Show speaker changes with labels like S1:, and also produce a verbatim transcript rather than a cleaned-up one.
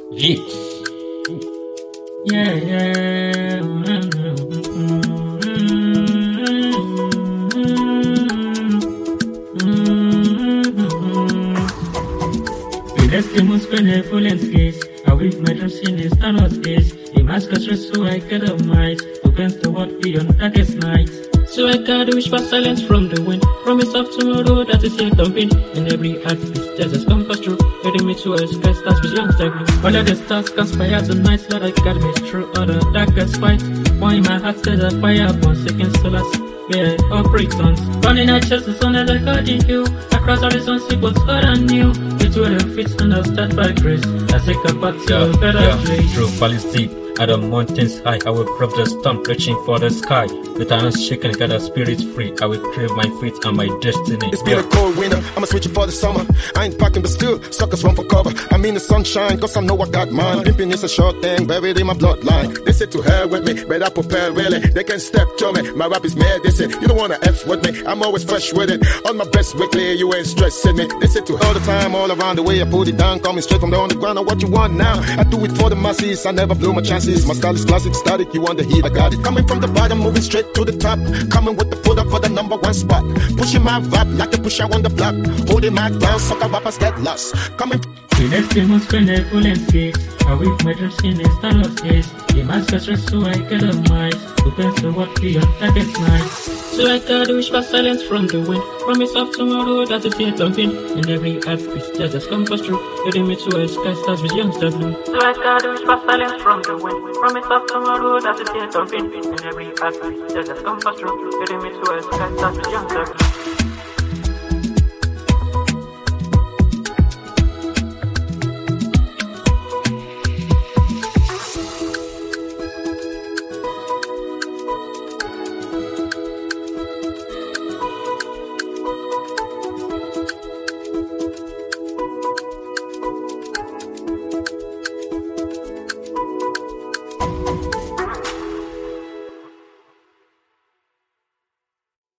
S1: Vic.
S2: Yeah, yeah. Let's demonstrate the full and case. I with my dreams in this Thanos case. A mask of stress so I get a might. Against the world beyond darkest night. So I gotta wish for silence from the wind. Promise of tomorrow that is yet dumping. In every heartbeat, there's a compass through. Leading me to a sky stars with young stable. All of the stars conspire tonight. Lord, I gotta be through all the darkest fight. Why in my heart says a fire upon second solars. Yeah, operations. Running at chest, the sun as I got in you. Across horizons, it was old and new. Between the feet and I'll start by grace. I take a path to a better
S1: yeah.
S2: place.
S1: Through valleys deep, at the mountains high, I will prove the storm, reaching for the sky. With hands shaking, got a spirit free. I will crave my fate and my destiny.
S3: It's been a cold winter, I'ma switch it for the summer. I ain't packing, but still, suckers run for cover. I'm in the sunshine, cause I know I got mine. Pimping is a short thing, buried in my bloodline. They said to hell with me, but I prepare really. They can step to me, my rap is medicine. You don't wanna F with me, I'm always fresh with it. On my best weekly, you ain't stressing me. They said to all the time, all around the way I put it down. Coming straight from the underground, I what you want now. I do it for the masses, I never blew my chances. My style is classic, static, you want the heat, I got it. Coming from the bottom, moving straight to the top. Coming with the foot up for the number one spot. Pushing my rap like a pusher on the block. Holding my ground, sucker rappers get lost. Coming.
S2: Let's demonstrate the full and case. I with my dreams in this Thanos case. A mask of stress so I get a might. Against the world beyond darkest night. So I gotta wish for silence from the wind. Promise of tomorrow that is yet dumping. In every heartbeat, there's a compass through. Leading me to a sky stars with young stars blue. So I gotta wish for silence from the wind. Promise of tomorrow that is yet dumping. In every heartbeat, there's a compass through. Leading me to a sky stars with young stars blue.